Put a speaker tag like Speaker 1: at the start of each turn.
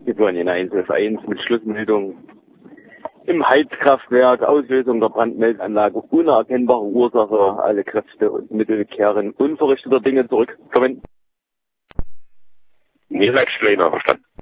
Speaker 1: Wir wollen in 111.1 mit Schlussmeldung. Im Heizkraftwerk, Auslösung der Brandmeldeanlage, unerkennbare Ursache, alle Kräfte und Mittel kehren unverrichteter Dinge zurück. Kommen.
Speaker 2: Niederlechsleiner, verstanden.